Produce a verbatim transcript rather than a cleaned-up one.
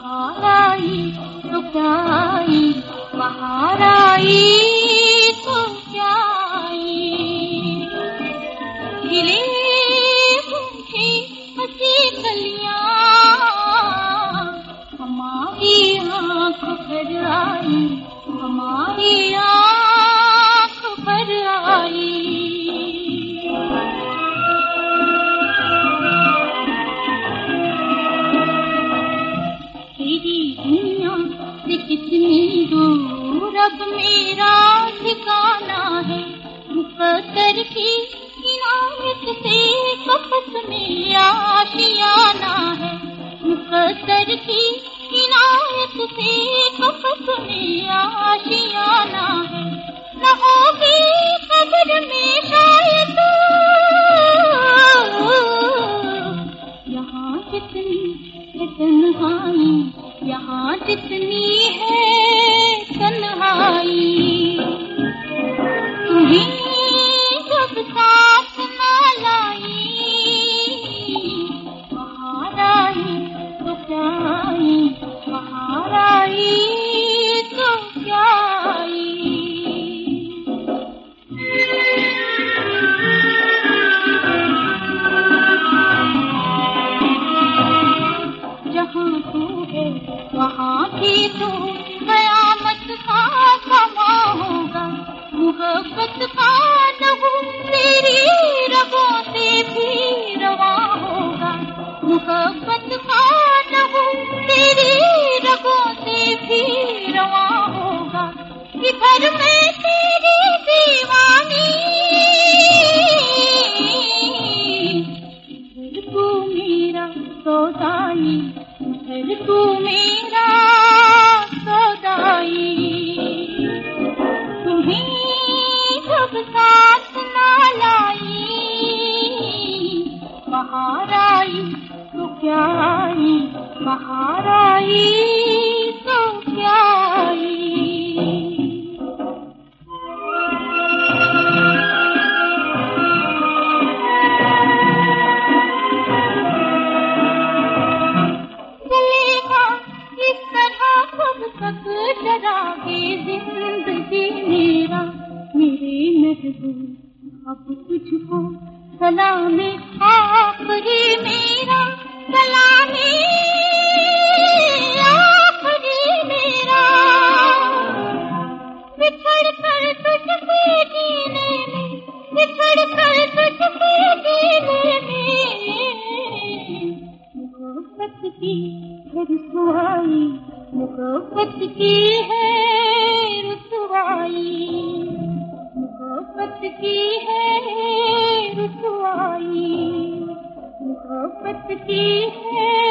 बहार आई तो क्या आई, बहार आई तो क्या आई। गिले सूखे हंसी कलियां हमारी आँख भर आई, हमारी आँख भर आई। तेरी दुनिया से कितनी दूर अब मेरा ठिकाना है, मुकद्दर की इनायत से कपस में आशियाना है, मुकद्दर की इनायत से कपस में आशियाना है। न होगी कब्र में शायद यहाँ जितनी है तन्हाई, यहाँ जितनी है तन्हाई। तुम्हें जब साथ ना लाई, बहार आई तो क्या आई, बहार आई तो क्या आई। जहाँ तू है वहाँ भी तू, कयामत का समा होगा, मोहब्बत का लहू तेरी रगों से भी रवा होगा, मोहब्बत का लहू तेरी रगों से भी रवा होगा। इधर मैं तेरी दीवानी, इधर तू मेरा सौदाई, इधर तू मेरा सौदाई। तुम्हें जब साथ ना लाई, बहार आई तो क्या आई, बहार आई तो क्या आई। डरागे जिंदगी मेरा मेरे महबूब, अब तुझको सलामे आखिरी मेरा, सलामे आखिरी मेरा। बिछड़ कर तुझसे जीने में, बिछड़ कर तुझसे जीने में, मोहब्बत की है रुसवाई, मोहब्बत की है रुसवाई, मोहब्बत की है रुसवाई, मोहब्बत की है